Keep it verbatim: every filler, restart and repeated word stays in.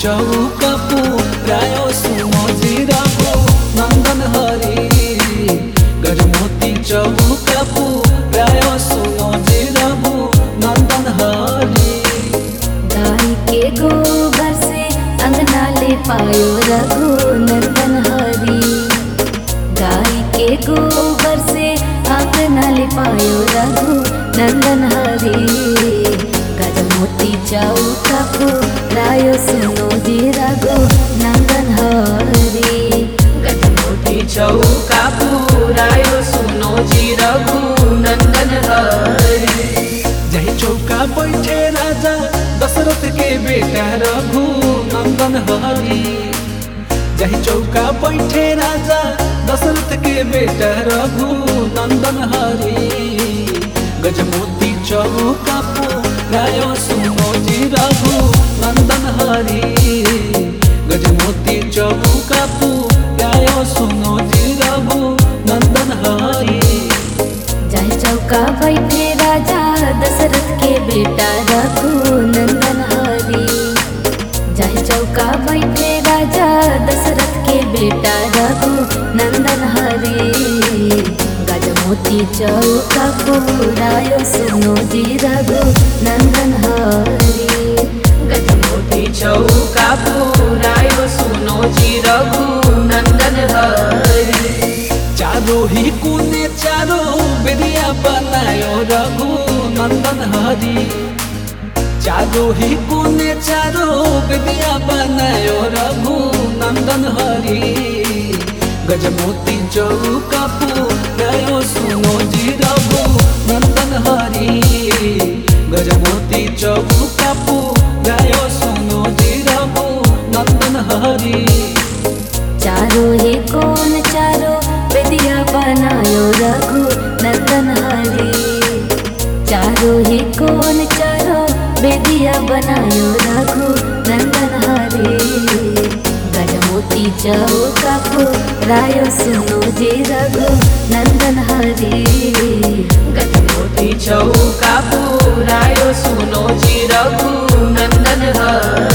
चौका पुरायो सुनो जी रघु नंदन हरि गजमोती चौका पुरायो सुनो जी रघु नंदन हरि। गाय के गोबर से अंगना ले पायो रघु नंदन हरि। गाय के गोबर से अंगना ले पायो रघु नंदन हरि। गजमोती चौका पुरायो सुनो जी रघु नंदन हरि। गजमोती चौका पुरायो सुनो जी रघु नंदन हरि। जय चौका बैठे राजा दशरथ के बेटा रघु नंदन हरि। जय चौका बैठे राजा दशरथ के बेटा रघु नंदन हरि। गजमोती चौका पुरायो सुनो जी रघु नंदन हरि। गजमोती चौका पुरायो सुनो जी रघु नंदन हरि। जय चौका बैठे राजा दशरथ के बेटा रघु नंदन हरि। जय चौका बैठे राजा दशरथ के बेटा रघु नंदन हरि। गजमोती चौका पुरायो सुनो जी रघु नंदन हरि। गजमोती चौका पुरायो सुनो जी रघु नंदन हरि। चारो ही कुने चारो बेदिया बनायो रघु नंदन हरि। चारो ही कुने चारो बेदिया बनायो रघु नंदन हरि। गजमोती चौका पुरायो सुनो जी रघु नंदन हरि। गजमोती चौका पुरायो सुनो जी रघु नंदन हरि। चारो ही कौन चारो बेदिया बनायो रघु नंदन हरि। चारो ही कौन चारो बेदिया बनायो रघु नंदन हरि। गजमोती चौका पुरायो सुनो जी रघु नंदन हरि। गजमोती चौका पुरायो सुनो जी रघु नंदन हरि।